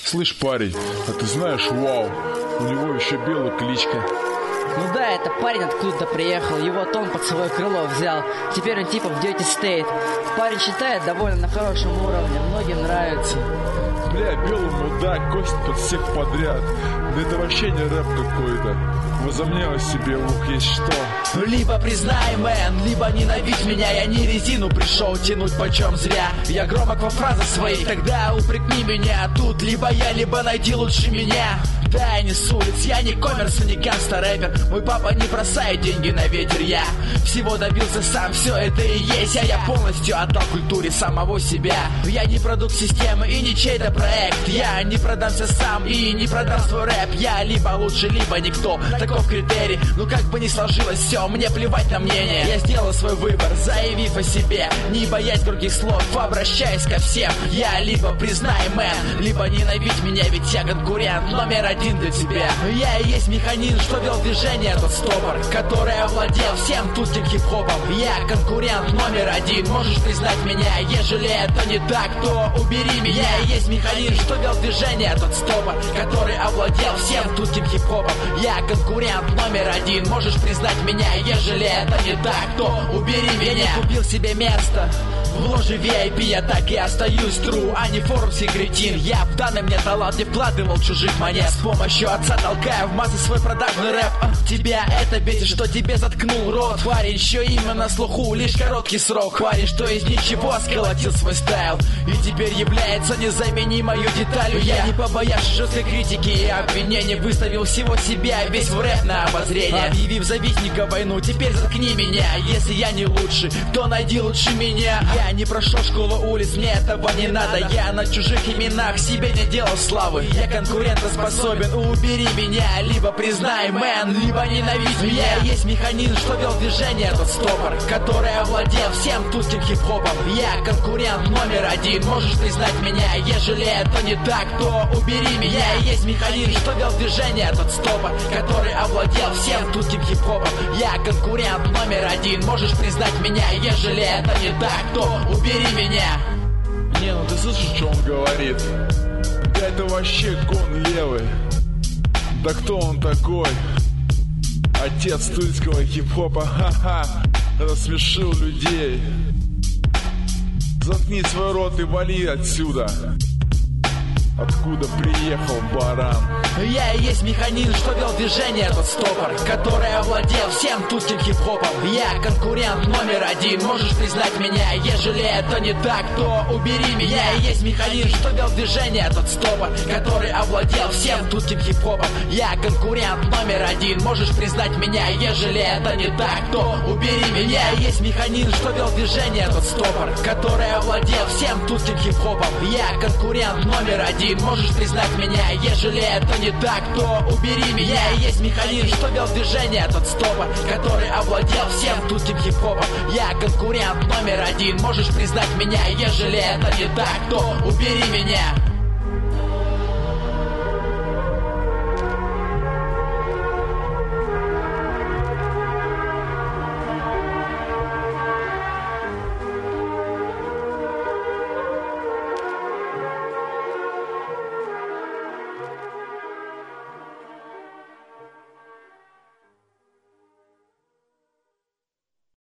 Слышь, парень, а ты знаешь, вау, у него еще белая кличка. Ну да, это парень откуда-то приехал, его Тон под свое крыло взял. Теперь он типа в Dirty State. Парень считает довольно на хорошем уровне, многим нравится. Бля, белый мудак, косит под всех подряд. Да это вообще не рэп какой-то. Возомнил о себе, ух, есть что. Либо признай, мэн, либо ненавидь меня. Я не резину пришел тянуть почем зря. Я громок во фразах своих, тогда упрекни меня тут. Либо я, либо найди лучше меня. Да, я не с улиц, я не коммерс, не гангстер-рэпер. Мой папа не бросает деньги на ветер. Я всего добился сам, все это и есть. Я полностью отдал культуре самого себя. Я не продукт системы и не чей-то проект. Я не продамся сам и не продам свой рэп. Я либо лучше, либо никто, таков критерий. Ну как бы ни сложилось все, мне плевать на мнение. Я сделал свой выбор, заявив о себе, не боясь других слов, обращаясь ко всем. Я либо признай, мэн, либо ненавидь меня, ведь я конкурент номер один для тебя. Я и есть механизм, что вел движение, тот стопор, который овладел всем тутским хип-хопом. Я конкурент номер один, можешь признать меня. Ежели это не так, то убери меня. Я и есть механизм, что вел движение, тот стопор, который овладел всем тутским хип-хопом. Я конкурент номер один, можешь признать меня. Ежели это не так, то убери меня. Я не купил себе место в ложе VIP, я так и остаюсь true, а не форумский кретин. Я в данный мне талант не вкладывал чужих монет. С помощью отца толкаю в массы свой продажный рэп. Тебя это бесит, что тебе заткнул рот. Парень, еще имя на слуху, лишь короткий срок. Парень, что из ничего сколотил свой стайл и теперь является незаменимой деталью. Я не побоявшись жесткой критики и обвинений, выставил всего себя весь в рэп на обозрение. Объявив завистника войну, теперь заткни меня. Если я не лучший, то найди лучше меня. Я не прошел школу улиц, мне этого не надо. Я на чужих именах себе не делал славы. Я конкурентоспособен, убери меня. Либо признай, мэн, либо ненавидь меня. Я есть механизм, что вел движение, тот стопор, который овладел всем тутским хип-хопом. Я конкурент номер один, можешь признать меня. Ежели это не так, то убери меня. Я есть механизм, что вел движение, тот стопор, который овладел всем тутским хип-хопом. Я конкурент номер один, можешь признать меня. Ежели это не так, то убери меня. Не, ну ты слышишь, что он говорит? Да это вообще гон левый. Да кто он такой? Отец тульского хип-хопа, ха-ха, рассмешил людей. Заткни свой рот и вали отсюда. Откуда приехал баран? Я и есть механизм, что вел движение, тот стопор, который овладел всем тутским хип-хопом. Я конкурент номер один, можешь признать меня. Ежели это не так, то убери меня. Я и есть механизм, что вел движение, тот стопор, который овладел всем тутским хип-хопом. Я конкурент номер один, можешь признать меня. Ежели это не так, то убери меня. Я и есть механизм, что вел движение, тот стопор, который овладел всем тутским хип-хопом. Я конкурент номер один, можешь признать меня. Ежели это не так, то убери меня. Я и есть механизм, что вел движение, тот стопор, который овладел всем тутским хип-хопом. Я конкурент номер один, можешь признать меня. Ежели это не так, то убери меня.